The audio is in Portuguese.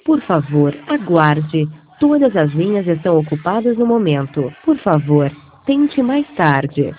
Por favor, aguarde. Todas as linhas estão ocupadas no momento. Por favor, tente mais tarde.